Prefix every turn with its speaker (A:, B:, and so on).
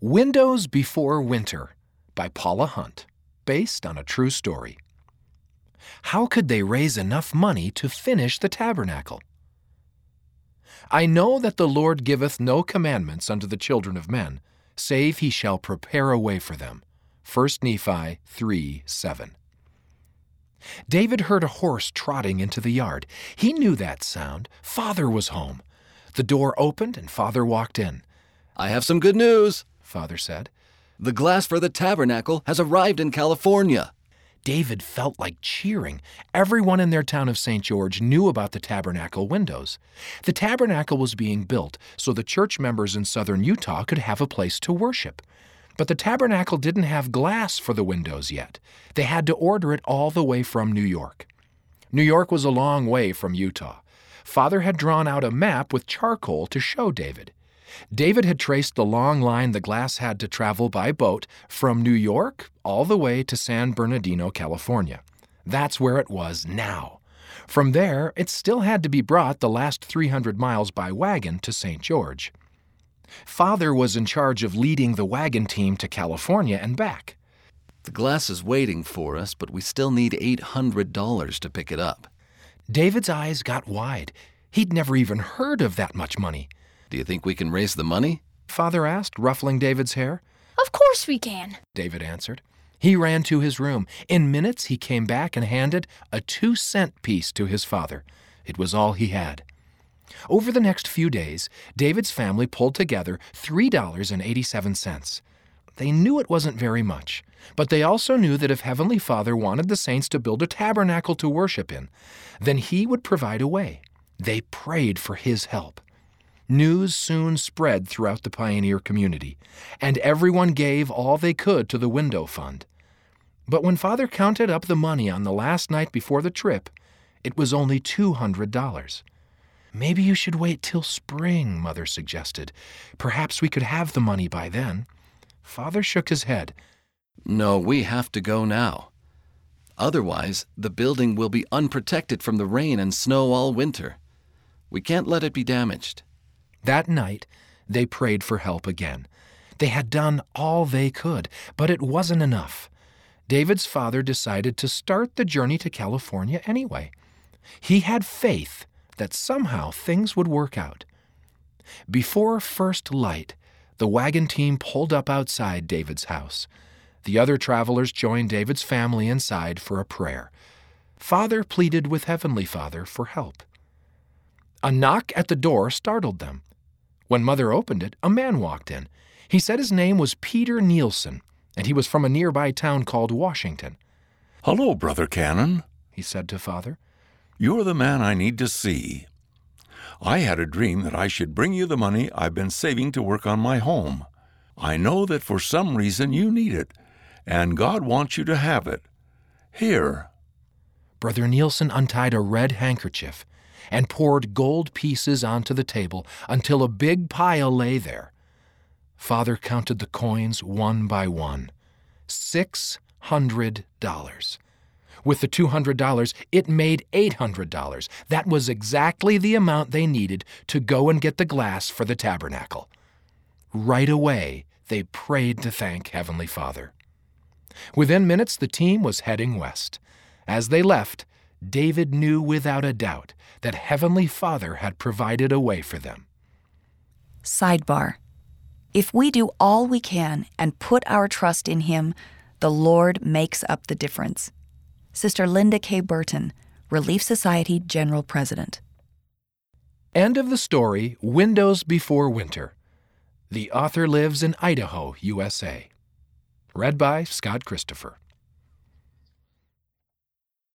A: Windows Before Winter by Paula Hunt, based on a true story. How could they raise enough money to finish the tabernacle? I know that the Lord giveth no commandments unto the children of men, save he shall prepare a way for them. 1 Nephi 3:7. David heard a horse trotting into the yard. He knew that sound. Father was home. The door opened and Father walked in.
B: "I have some good news,"
A: Father said.
B: "The glass for the tabernacle has arrived in California."
A: David felt like cheering. Everyone in their town of St. George knew about the tabernacle windows. The tabernacle was being built so the church members in southern Utah could have a place to worship. But the tabernacle didn't have glass for the windows yet. They had to order it all the way from New York. New York was a long way from Utah. Father had drawn out a map with charcoal to show David. David had traced the long line the glass had to travel by boat from New York all the way to San Bernardino, California. That's where it was now. From there, it still had to be brought the last 300 miles by wagon to St. George. Father was in charge of leading the wagon team to California and back.
B: "The glass is waiting for us, but we still need $800 to pick it up."
A: David's eyes got wide. He'd never even heard of that much money.
B: "Do you think we can raise the money?"
A: Father asked, ruffling David's hair.
C: Of course we can,
A: David answered. He ran to his room. In minutes, he came back and handed a 2-cent piece to his father. It was all he had. Over the next few days, David's family pulled together $3.87. They knew it wasn't very much, but they also knew that if Heavenly Father wanted the saints to build a tabernacle to worship in, then He would provide a way. They prayed for His help. News soon spread throughout the pioneer community, and everyone gave all they could to the window fund. But when Father counted up the money on the last night before the trip, it was only $200. "Maybe you should wait till spring," Mother suggested. "Perhaps we could have the money by then." Father shook his head.
B: "No, we have to go now. Otherwise, the building will be unprotected from the rain and snow all winter. We can't let it be damaged."
A: That night, they prayed for help again. They had done all they could, but it wasn't enough. David's father decided to start the journey to California anyway. He had faith that somehow things would work out. Before first light, the wagon team pulled up outside David's house. The other travelers joined David's family inside for a prayer. Father pleaded with Heavenly Father for help. A knock at the door startled them. When Mother opened it, a man walked in. He said his name was Peter Nielsen, and he was from a nearby town called Washington.
D: "Hello, Brother Cannon,"
A: he said to Father.
D: "You're the man I need to see. I had a dream that I should bring you the money I've been saving to work on my home. I know that for some reason you need it, and God wants you to have it. Here."
A: Brother Nielsen untied a red handkerchief and poured gold pieces onto the table until a big pile lay there. Father counted the coins one by one. $600. With the $200, it made $800. That was exactly the amount they needed to go and get the glass for the tabernacle. Right away, they prayed to thank Heavenly Father. Within minutes, the team was heading west. As they left, David knew without a doubt that Heavenly Father had provided a way for them.
E: Sidebar. If we do all we can and put our trust in Him, the Lord makes up the difference. Sister Linda K. Burton, Relief Society General President.
A: End of the story, Windows Before Winter. The author lives in Idaho, USA. Read by Scott Christopher.